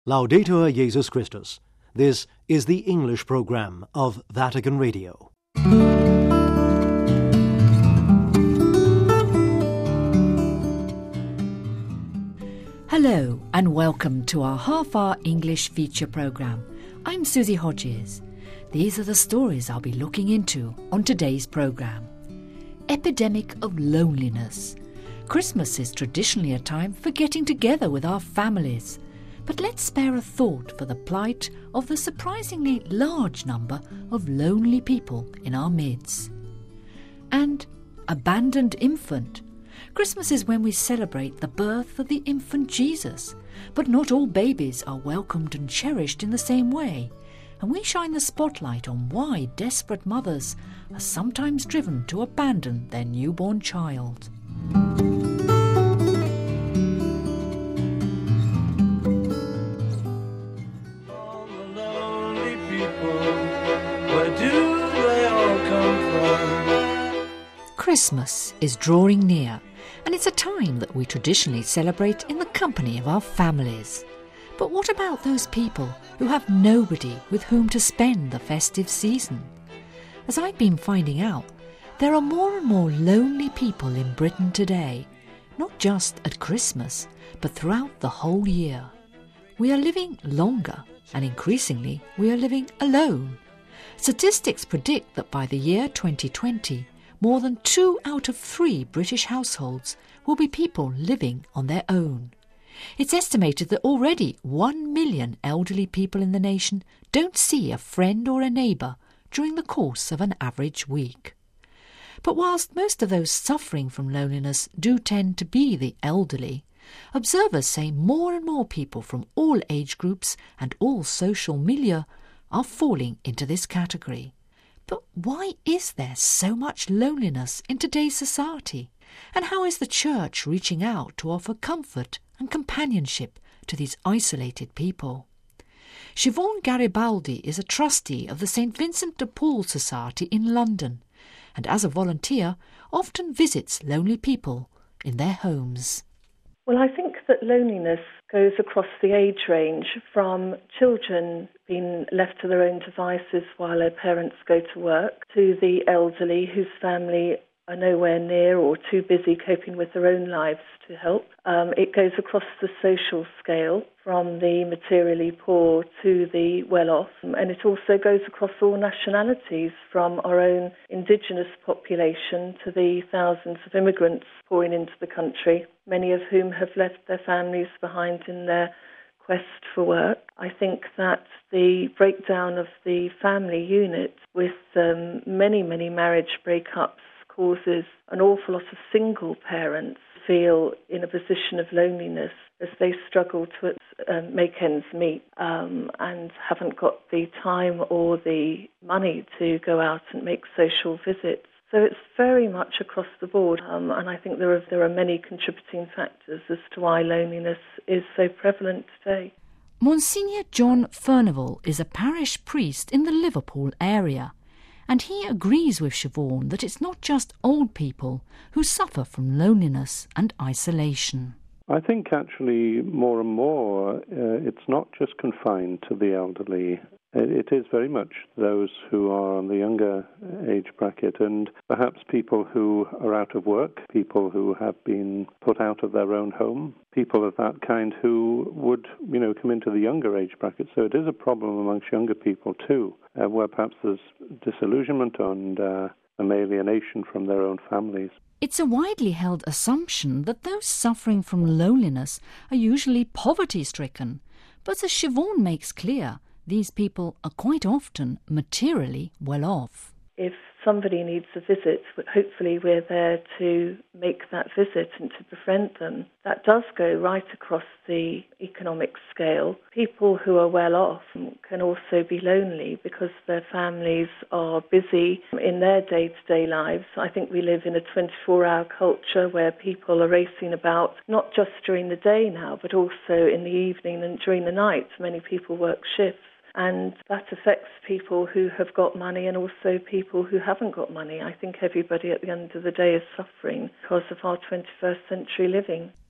Laudetur Jesus Christus. This is the English program of Vatican Radio. Hello and welcome to our half-hour English feature program. I'm Susie Hodges. These are the stories I'll be looking into on today's program. Epidemic of loneliness. Christmas is traditionally a time for getting together with our families. But let's spare a thought for the plight of the surprisingly large number of lonely people in our midst. And abandoned infant. Christmas is when we celebrate the birth of the infant Jesus, but not all babies are welcomed and cherished in the same way, and we shine the spotlight on why desperate mothers are sometimes driven to abandon their newborn child. Christmas is drawing near, and it's a time that we traditionally celebrate in the company of our families. But what about those people who have nobody with whom to spend the festive season? As I've been finding out, there are more and more lonely people in Britain today, not just at Christmas, but throughout the whole year. We are living longer, and increasingly we are living alone. Statistics predict that by the year 2020, more than 2 out of 3 British households will be people living on their own. It's estimated that already 1 million elderly people in the nation don't see a friend or a neighbour during the course of an average week. But whilst most of those suffering from loneliness do tend to be the elderly, observers say more and more people from all age groups and all social milieu are falling into this category. But why is there so much loneliness in today's society? And how is the Church reaching out to offer comfort and companionship to these isolated people? Siobhan Garibaldi is a trustee of the St. Vincent de Paul Society in London, and as a volunteer often visits lonely people in their homes. Well, I think that loneliness goes across the age range from children being left to their own devices while their parents go to work, to the elderly whose family are nowhere near or too busy coping with their own lives to help. It goes across the social scale from the materially poor to the well-off, and it also goes across all nationalities from our own indigenous population to the thousands of immigrants pouring into the country, many of whom have left their families behind in their quest for work. I think that the breakdown of the family unit with many marriage breakups causes an awful lot of single parents feel in a position of loneliness as they struggle to make ends meet and haven't got the time or the money to go out and make social visits. So it's very much across the board, and I think there are many contributing factors as to why loneliness is so prevalent today. Monsignor John Furnival is a parish priest in the Liverpool area, and he agrees with Siobhan that it's not just old people who suffer from loneliness and isolation. I think actually more and more it's not just confined to the elderly. It is very much those who are on the younger age bracket and perhaps people who are out of work, people who have been put out of their own home, people of that kind who would, come into the younger age bracket. So it is a problem amongst younger people too, where perhaps there's disillusionment and an alienation from their own families. It's a widely held assumption that those suffering from loneliness are usually poverty-stricken. But as Siobhan makes clear, these people are quite often materially well off. If somebody needs a visit, hopefully we're there to make that visit and to befriend them. That does go right across the economic scale. People who are well off can also be lonely because their families are busy in their day-to-day lives. I think we live in a 24-hour culture where people are racing about, not just during the day now, but also in the evening and during the night. Many people work shifts. And that affects people who have got money and also people who haven't got money. I think everybody at the end of the day is suffering because of our 21st century living.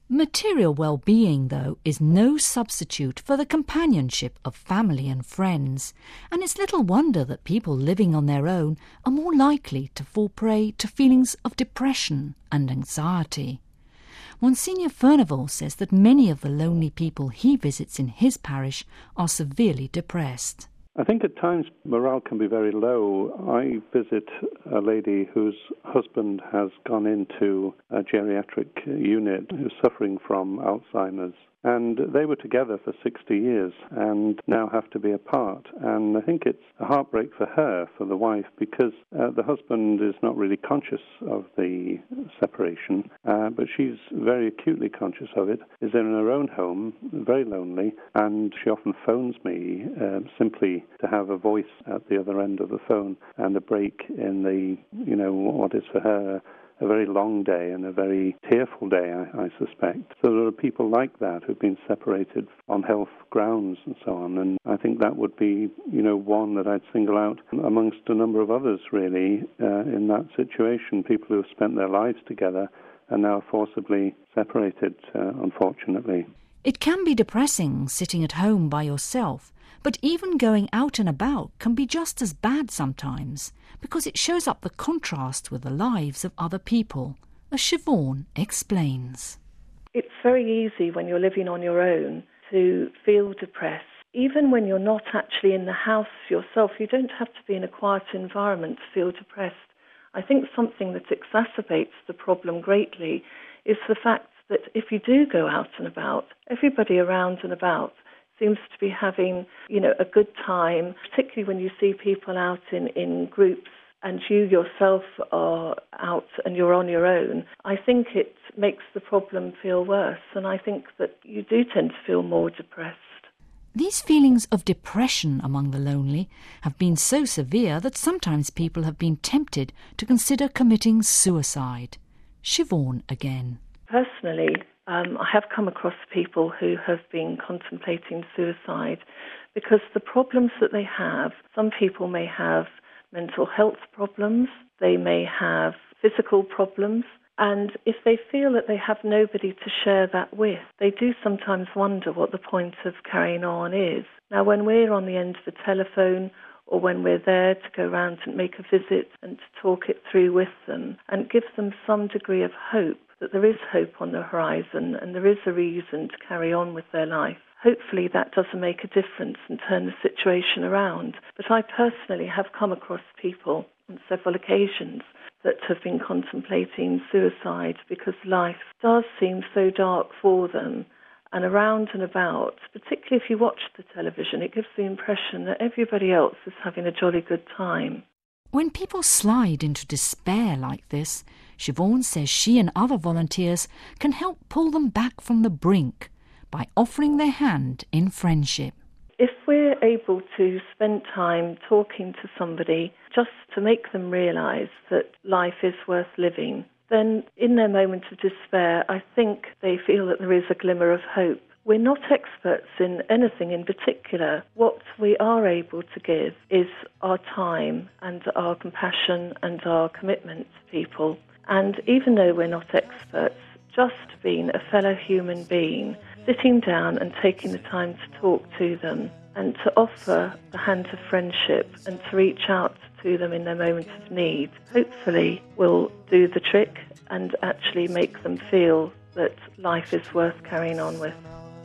Material well-being, though, is no substitute for the companionship of family and friends, and it's little wonder that people living on their own are more likely to fall prey to feelings of depression and anxiety. Monsignor Furnival says that many of the lonely people he visits in his parish are severely depressed. I think at times morale can be very low. I visit a lady whose husband has gone into a geriatric unit who's suffering from Alzheimer's. And they were together for 60 years and now have to be apart. And I think it's a heartbreak for her, for the wife, because the husband is not really conscious of the separation, but she's very acutely conscious of it, is in her own home, very lonely, and she often phones me simply to have a voice at the other end of the phone and a break in the, what is for her a very long day and a very tearful day, I suspect. So there are people like that who've been separated on health grounds and so on, and I think that would be, one that I'd single out amongst a number of others, really, in that situation, people who have spent their lives together and now forcibly separated, unfortunately. It can be depressing sitting at home by yourself, but even going out and about can be just as bad sometimes, because it shows up the contrast with the lives of other people, as Siobhan explains. It's very easy when you're living on your own to feel depressed. Even when you're not actually in the house yourself, you don't have to be in a quiet environment to feel depressed. I think something that exacerbates the problem greatly is the fact that if you do go out and about, everybody around and about seems to be having, a good time, particularly when you see people out in groups and you yourself are out and you're on your own. I think it makes the problem feel worse, and I think that you do tend to feel more depressed. These feelings of depression among the lonely have been so severe that sometimes people have been tempted to consider committing suicide. Siobhan again. Personally, I have come across people who have been contemplating suicide because the problems that they have, some people may have mental health problems, they may have physical problems, and if they feel that they have nobody to share that with, they do sometimes wonder what the point of carrying on is. Now, when we're on the end of the telephone or when we're there to go round and make a visit and to talk it through with them and give them some degree of hope, that there is hope on the horizon and there is a reason to carry on with their life. Hopefully that doesn't make a difference and turn the situation around. But I personally have come across people on several occasions that have been contemplating suicide because life does seem so dark for them. And around and about, particularly if you watch the television, it gives the impression that everybody else is having a jolly good time. When people slide into despair like this, Siobhan says she and other volunteers can help pull them back from the brink by offering their hand in friendship. If we're able to spend time talking to somebody just to make them realise that life is worth living, then in their moment of despair, I think they feel that there is a glimmer of hope. We're not experts in anything in particular. What we are able to give is our time and our compassion and our commitment to people. And even though we're not experts, just being a fellow human being, sitting down and taking the time to talk to them and to offer the hand of friendship and to reach out to them in their moments of need, hopefully will do the trick and actually make them feel that life is worth carrying on with.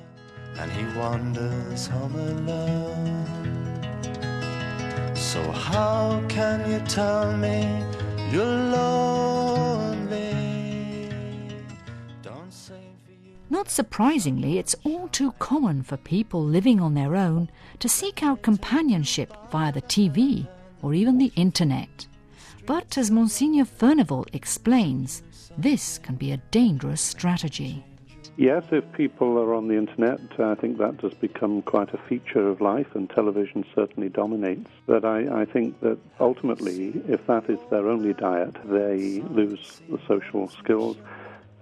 And he wanders home alone. So how can you tell me you're lonely? Don't say for you. Not surprisingly, it's all too common for people living on their own to seek out companionship via the TV or even the internet. But as Monsignor Furnival explains, this can be a dangerous strategy. Yes, if people are on the internet, I think that does become quite a feature of life, and television certainly dominates. But I think that ultimately, if that is their only diet, they lose the social skills.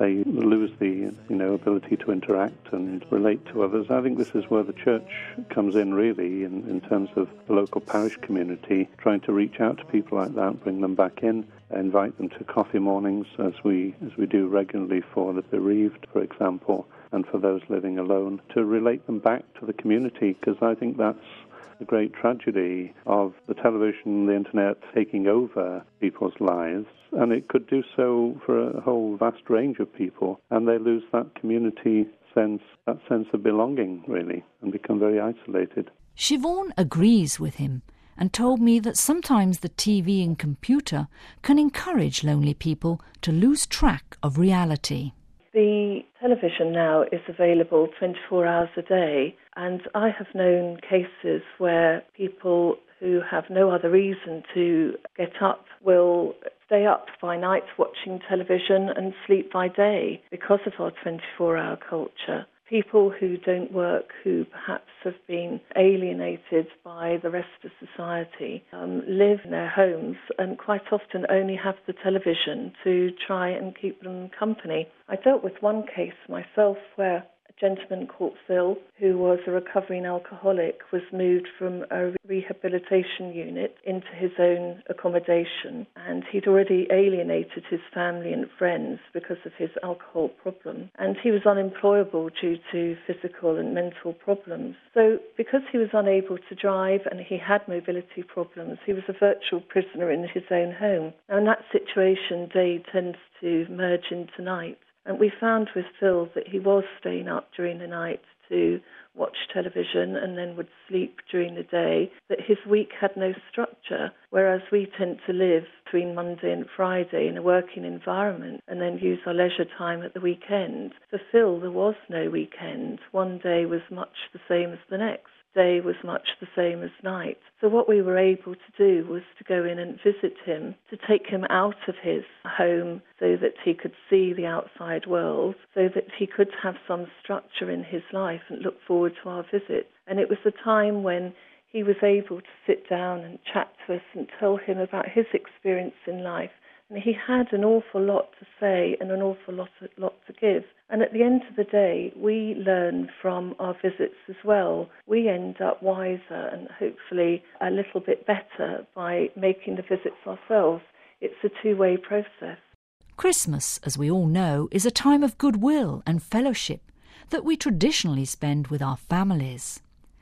they lose the ability to interact and relate to others. I think this is where the church comes in really in terms of the local parish community, trying to reach out to people like that, bring them back in, invite them to coffee mornings as we do regularly for the bereaved, for example, and for those living alone, to relate them back to the community, because I think that's the great tragedy of the television, the internet taking over people's lives, and it could do so for a whole vast range of people, and they lose that community sense, that sense of belonging, really, and become very isolated. Siobhan agrees with him and told me that sometimes the TV and computer can encourage lonely people to lose track of reality. The television now is available 24 hours a day, and I have known cases where people who have no other reason to get up will stay up by night watching television and sleep by day because of our 24-hour culture. People who don't work, who perhaps have been alienated by the rest of society, live in their homes and quite often only have the television to try and keep them company. I dealt with one case myself where a gentleman called Phil, who was a recovering alcoholic, was moved from a rehabilitation unit into his own accommodation, and he'd already alienated his family and friends because of his alcohol problem, and he was unemployable due to physical and mental problems. So because he was unable to drive and he had mobility problems, he was a virtual prisoner in his own home. Now in that situation, day tends to merge into night. And we found with Phil that he was staying up during the night to watch television and then would sleep during the day, that his week had no structure, whereas we tend to live between Monday and Friday in a working environment and then use our leisure time at the weekend. For Phil, there was no weekend. One day was much the same as the next. Day was much the same as night. So what we were able to do was to go in and visit him, to take him out of his home so that he could see the outside world, so that he could have some structure in his life and look forward to our visit. And it was a time when he was able to sit down and chat to us and tell him about his experience in life. And he had an awful lot to say and an awful lot to give. And at the end of the day, we learn from our visits as well. We end up wiser and hopefully a little bit better by making the visits ourselves. It's a two-way process. Christmas, as we all know, is a time of goodwill and fellowship that we traditionally spend with our families.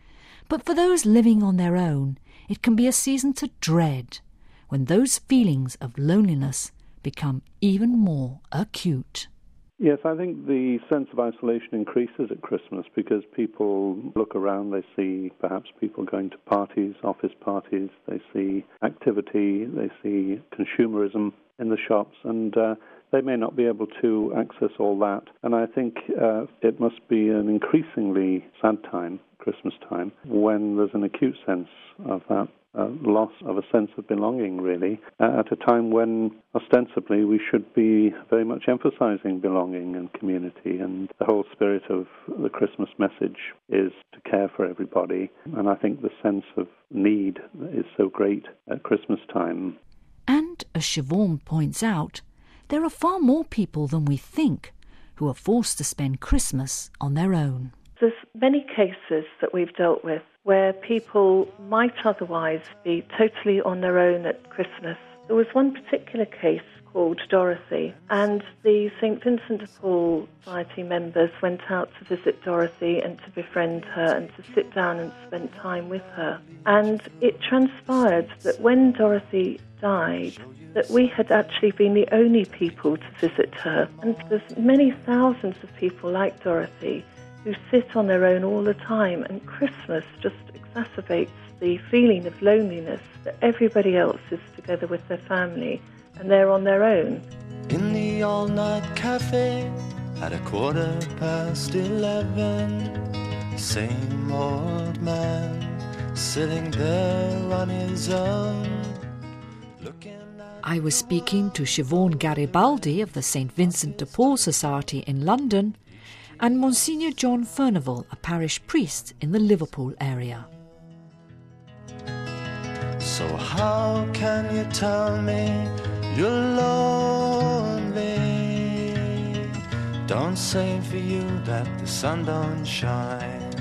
But for those living on their own, it can be a season to dread, when those feelings of loneliness become even more acute. Yes, I think the sense of isolation increases at Christmas because people look around, they see perhaps people going to parties, office parties, they see activity, they see consumerism in the shops, and they may not be able to access all that. And I think it must be an increasingly sad time, Christmas time, when there's an acute sense of that loss of a sense of belonging, really, at a time when ostensibly we should be very much emphasizing belonging and community, and the whole spirit of the Christmas message is to care for everybody. And I think the sense of need is so great at Christmas time. And, as Siobhan points out, there are far more people than we think who are forced to spend Christmas on their own. There's many cases that we've dealt with where people might otherwise be totally on their own at Christmas. There was one particular case called Dorothy, and the St. Vincent de Paul Society members went out to visit Dorothy and to befriend her and to sit down and spend time with her. And it transpired that when Dorothy died, that we had actually been the only people to visit her. And there's many thousands of people like Dorothy who sit on their own all the time, and Christmas just exacerbates the feeling of loneliness that everybody else is together with their family and they're on their own. In the all-night cafe at 11:15, same old man sitting there on his own. I was speaking to Siobhan Garibaldi of the St. Vincent de Paul Society in London and Monsignor John Furnival, a parish priest in the Liverpool area. So how can you tell me you're lonely Don't say for you that the sun don't shine.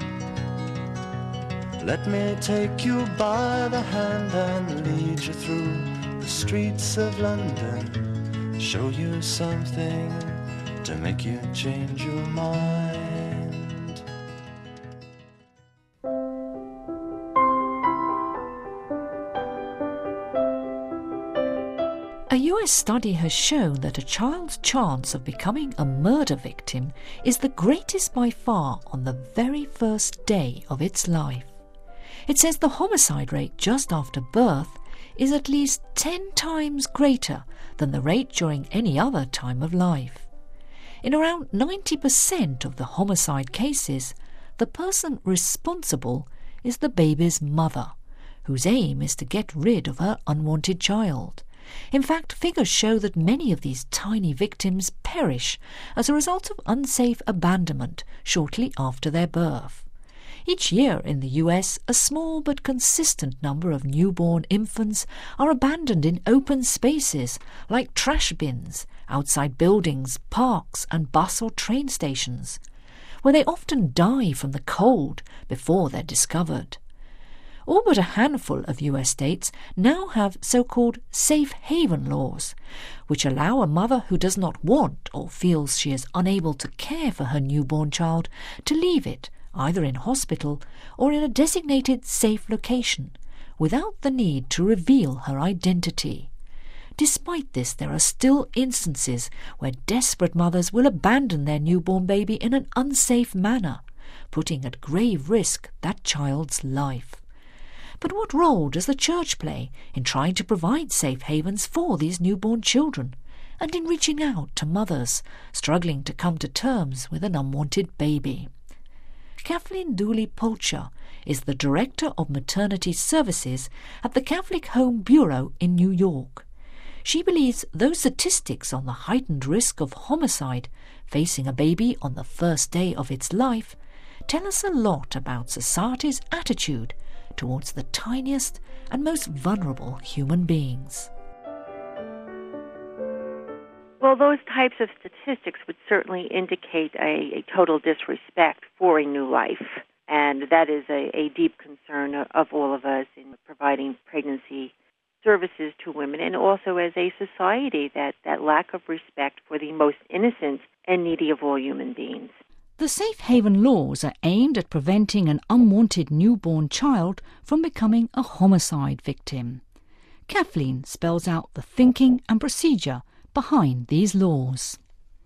Let me take you by the hand and lead you through the streets of London. Show you something to make you change your mind. A US study has shown that a child's chance of becoming a murder victim is the greatest by far on the very first day of its life. It says the homicide rate just after birth is at least 10 times greater than the rate during any other time of life. In around 90% of the homicide cases, the person responsible is the baby's mother, whose aim is to get rid of her unwanted child. In fact, figures show that many of these tiny victims perish as a result of unsafe abandonment shortly after their birth. Each year in the US, a small but consistent number of newborn infants are abandoned in open spaces like trash bins, outside buildings, parks and bus or train stations, where they often die from the cold before they're discovered. All but a handful of US states now have so-called safe haven laws, which allow a mother who does not want or feels she is unable to care for her newborn child to leave it, either in hospital or in a designated safe location, without the need to reveal her identity. Despite this, there are still instances where desperate mothers will abandon their newborn baby in an unsafe manner, putting at grave risk that child's life. But what role does the Church play in trying to provide safe havens for these newborn children, and in reaching out to mothers struggling to come to terms with an unwanted baby? Kathleen Dooley-Polcher is the Director of Maternity Services at the Catholic Home Bureau in New York. She believes those statistics on the heightened risk of homicide facing a baby on the first day of its life tell us a lot about society's attitude towards the tiniest and most vulnerable human beings. Well, those types of statistics would certainly indicate a total disrespect for a new life, and that is a deep concern of all of us in providing pregnancy services to women, and also as a society, that lack of respect for the most innocent and needy of all human beings. The safe haven laws are aimed at preventing an unwanted newborn child from becoming a homicide victim. Kathleen spells out the thinking and procedure behind these laws.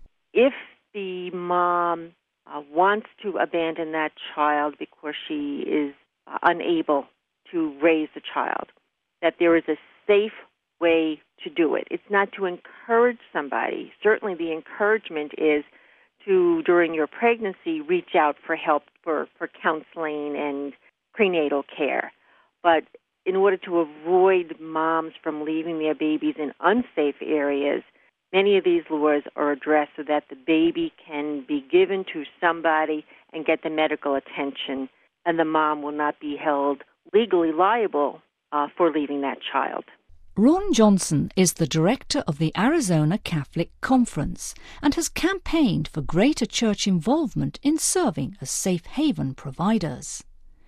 If the mom wants to abandon that child because she is unable to raise the child, that there is a safe way to do it. It's not to encourage somebody. Certainly the encouragement is to, during your pregnancy, reach out for help for counseling and prenatal care. But in order to avoid moms from leaving their babies in unsafe areas, many of these laws are addressed so that the baby can be given to somebody and get the medical attention, and the mom will not be held legally liable for leaving that child. Ron Johnson is the director of the Arizona Catholic Conference and has campaigned for greater church involvement in serving as safe haven providers.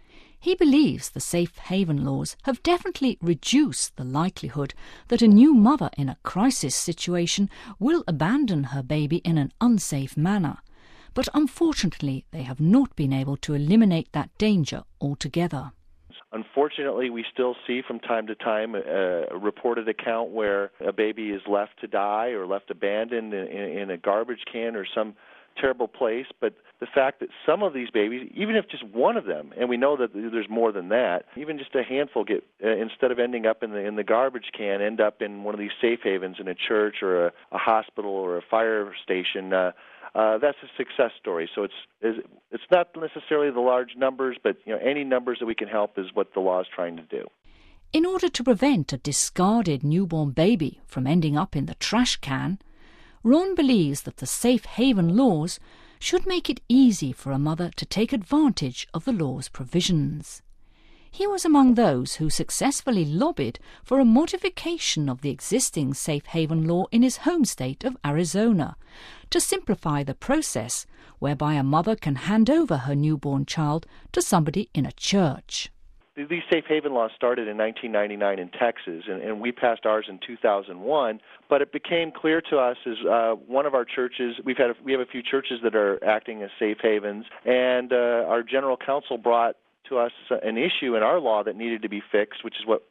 He believes the safe haven laws have definitely reduced the likelihood that a new mother in a crisis situation will abandon her baby in an unsafe manner, but unfortunately they have not been able to eliminate that danger altogether. Unfortunately, we still see from time to time a reported account where a baby is left to die or left abandoned in a garbage can or some terrible place. But the fact that some of these babies, even if just one of them, and we know that there's more than that, even just a handful get, instead of ending up in the garbage can, end up in one of these safe havens in a church or a hospital or a fire station. That's a success story. So it's not necessarily the large numbers, but any numbers that we can help is what the law is trying to do. In order to prevent a discarded newborn baby from ending up in the trash can, Ron believes that the safe haven laws should make it easy for a mother to take advantage of the law's provisions. He was among those who successfully lobbied for a modification of the existing safe haven law in his home state of Arizona to simplify the process whereby a mother can hand over her newborn child to somebody in a church. These safe haven laws started in 1999 in Texas, and we passed ours in 2001. But it became clear to us as one of our churches, we have a few churches that are acting as safe havens, and our general counsel brought to us an issue in our law that needed to be fixed, which is what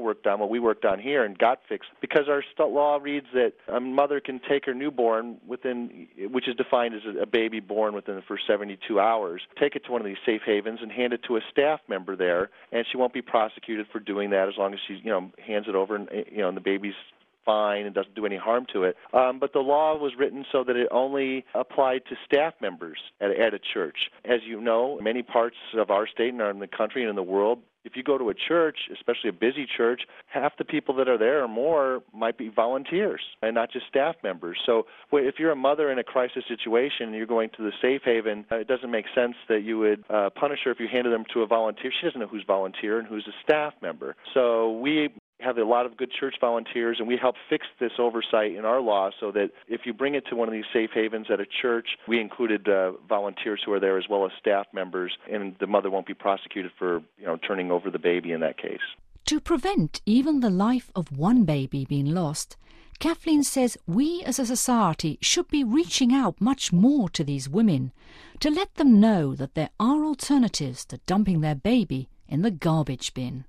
we worked on here and got fixed, because our law reads that a mother can take her newborn which is defined as a baby born within the first 72 hours, take it to one of these safe havens and hand it to a staff member there, and she won't be prosecuted for doing that as long as she, hands it over and the baby's fine and doesn't do any harm to it. But the law was written so that it only applied to staff members at a church. As you know, many parts of our state and in the country and in the world, if you go to a church, especially a busy church, half the people that are there or more might be volunteers and not just staff members. So if you're a mother in a crisis situation and you're going to the safe haven, it doesn't make sense that you would punish her if you handed them to a volunteer. She doesn't know who's volunteer and who's a staff member. So we have a lot of good church volunteers, and we help fix this oversight in our law so that if you bring it to one of these safe havens at a church, we included volunteers who are there as well as staff members, and the mother won't be prosecuted for turning over the baby in that case. To prevent even the life of one baby being lost, Kathleen says we as a society should be reaching out much more to these women to let them know that there are alternatives to dumping their baby in the garbage bin.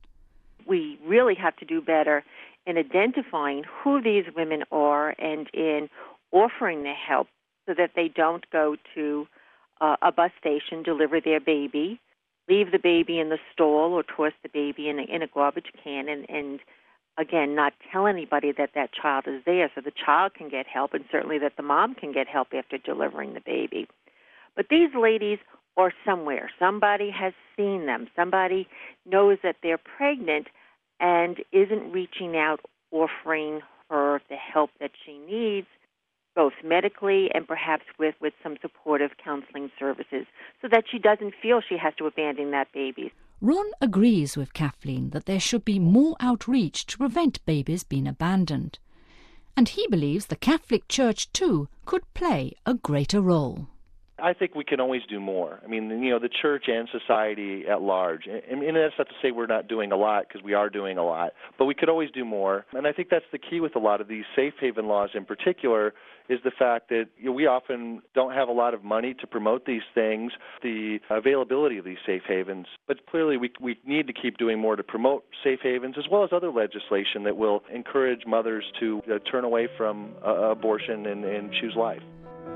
We really have to do better in identifying who these women are and in offering the help so that they don't go to a bus station, deliver their baby, leave the baby in the stall or toss the baby in a garbage can and again, not tell anybody that child is there so the child can get help and certainly that the mom can get help after delivering the baby. But these ladies are somewhere. Somebody has seen them. Somebody knows that they're pregnant and isn't reaching out, offering her the help that she needs, both medically and perhaps with some supportive counseling services, so that she doesn't feel she has to abandon that baby. Ron agrees with Kathleen that there should be more outreach to prevent babies being abandoned. And he believes the Catholic Church, too, could play a greater role. I think we can always do more. I mean, the church and society at large. And that's not to say we're not doing a lot, because we are doing a lot. But we could always do more. And I think that's the key with a lot of these safe haven laws in particular, is the fact that we often don't have a lot of money to promote these things, the availability of these safe havens. But clearly we need to keep doing more to promote safe havens, as well as other legislation that will encourage mothers to turn away from abortion and choose life.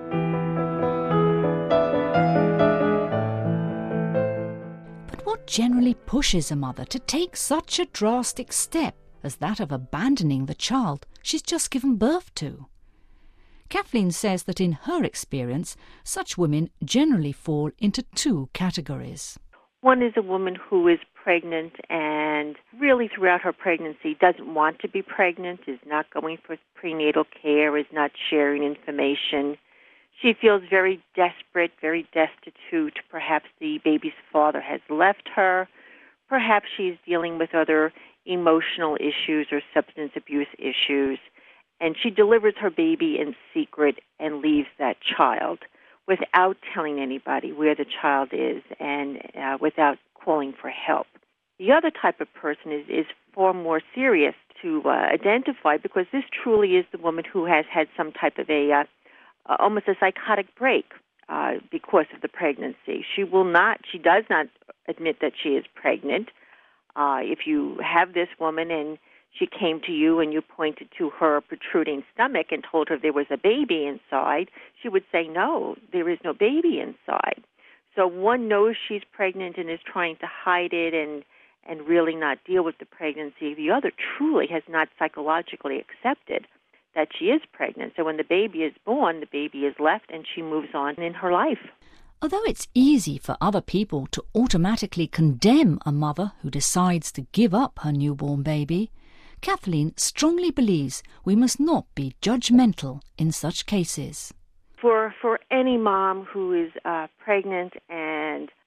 What generally pushes a mother to take such a drastic step as that of abandoning the child she's just given birth to? Kathleen says that in her experience, such women generally fall into two categories. One is a woman who is pregnant and really throughout her pregnancy doesn't want to be pregnant, is not going for prenatal care, is not sharing information. She feels very desperate, very destitute. Perhaps the baby's father has left her. Perhaps she's dealing with other emotional issues or substance abuse issues. And she delivers her baby in secret and leaves that child without telling anybody where the child is and without calling for help. The other type of person is far more serious to identify, because this truly is the woman who has had some type of almost a psychotic break because of the pregnancy. She does not admit that she is pregnant. If you have this woman and she came to you and you pointed to her protruding stomach and told her there was a baby inside, she would say, no, there is no baby inside. So one knows she's pregnant and is trying to hide it and really not deal with the pregnancy. The other truly has not psychologically accepted that she is pregnant. So when the baby is born, the baby is left and she moves on in her life. Although it's easy for other people to automatically condemn a mother who decides to give up her newborn baby, Kathleen strongly believes we must not be judgmental in such cases. For any mom who is pregnant and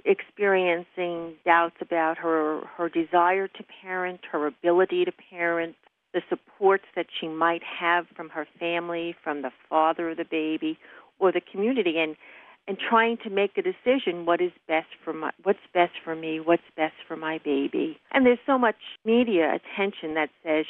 experiencing doubts about her desire to parent, her ability to parent, the supports that she might have from her family, from the father of the baby, or the community, and trying to make a decision what's best for me, what's best for my baby. And there's so much media attention that says,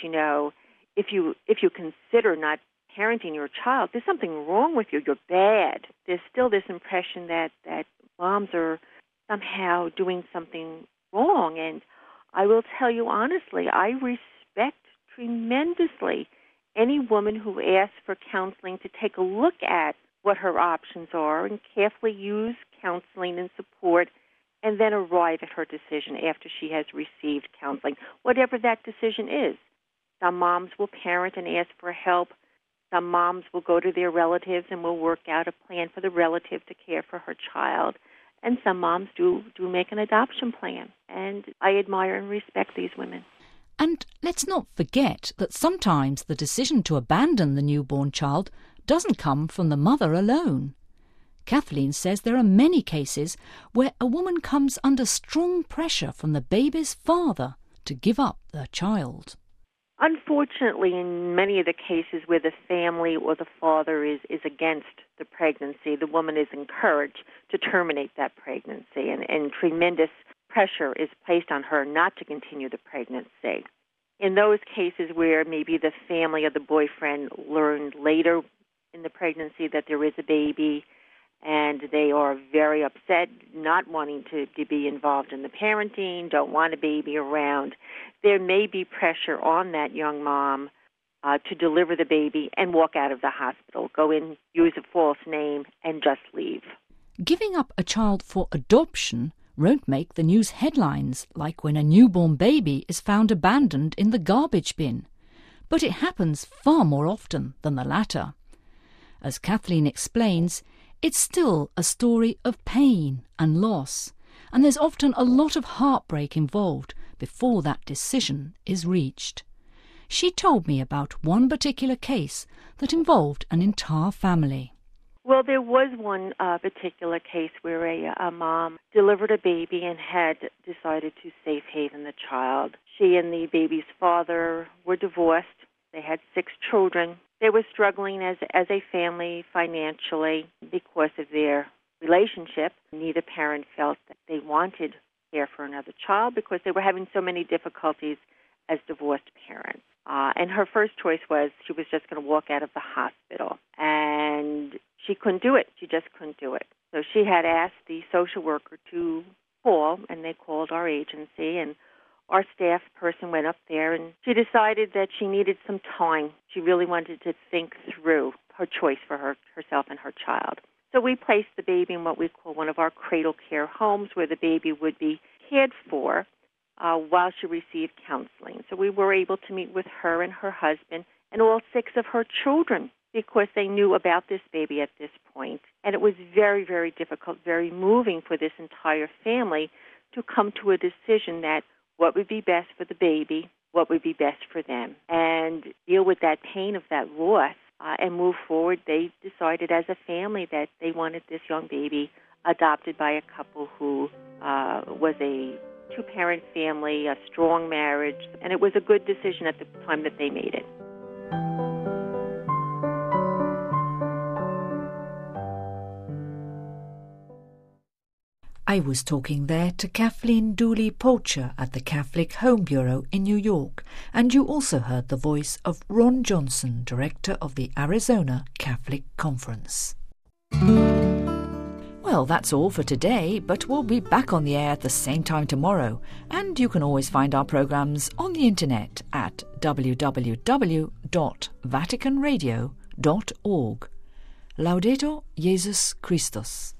if you consider not parenting your child, there's something wrong with you, you're bad. There's still this impression that moms are somehow doing something wrong. And I will tell you honestly, I respect tremendously any woman who asks for counseling to take a look at what her options are and carefully use counseling and support and then arrive at her decision after she has received counseling, whatever that decision is. Some moms will parent and ask for help. Some moms will go to their relatives and will work out a plan for the relative to care for her child. And some moms do make an adoption plan. And I admire and respect these women. And let's not forget that sometimes the decision to abandon the newborn child doesn't come from the mother alone. Kathleen says there are many cases where a woman comes under strong pressure from the baby's father to give up their child. Unfortunately, in many of the cases where the family or the father is against the pregnancy, the woman is encouraged to terminate that pregnancy, and tremendous pressure is placed on her not to continue the pregnancy. In those cases where maybe the family or the boyfriend learned later in the pregnancy that there is a baby and they are very upset, not wanting to be involved in the parenting, don't want a baby around, there may be pressure on that young mom to deliver the baby and walk out of the hospital, go in, use a false name, and just leave. Giving up a child for adoption won't make the news headlines like when a newborn baby is found abandoned in the garbage bin. But it happens far more often than the latter. As Kathleen explains, it's still a story of pain and loss, and there's often a lot of heartbreak involved before that decision is reached. She told me about one particular case that involved an entire family. Well, there was one particular case where a mom delivered a baby and had decided to safe haven the child. She and the baby's father were divorced. They had 6 children. They were struggling as a family financially because of their relationship. Neither parent felt that they wanted care for another child because they were having so many difficulties as divorced parents. And her first choice was she was just going to walk out of the hospital. And she couldn't do it. She just couldn't do it. So she had asked the social worker to call, and they called our agency, and our staff person went up there, and she decided that she needed some time. She really wanted to think through her choice for herself and her child. So we placed the baby in what we call one of our cradle care homes where the baby would be cared for while she received counseling. So we were able to meet with her and her husband and all 6 of her children because they knew about this baby at this point. And it was very, very difficult, very moving for this entire family to come to a decision that what would be best for the baby, what would be best for them, and deal with that pain of that loss and move forward. They decided as a family that they wanted this young baby adopted by a couple who was a 2-parent family, a strong marriage, and it was a good decision at the time that they made it. I was talking there to Kathleen Dooley-Poacher at the Catholic Home Bureau in New York, and you also heard the voice of Ron Johnson, director of the Arizona Catholic Conference. Well, that's all for today, but we'll be back on the air at the same time tomorrow, and you can always find our programmes on the internet at www.vaticanradio.org. Laudetur Jesus Christus.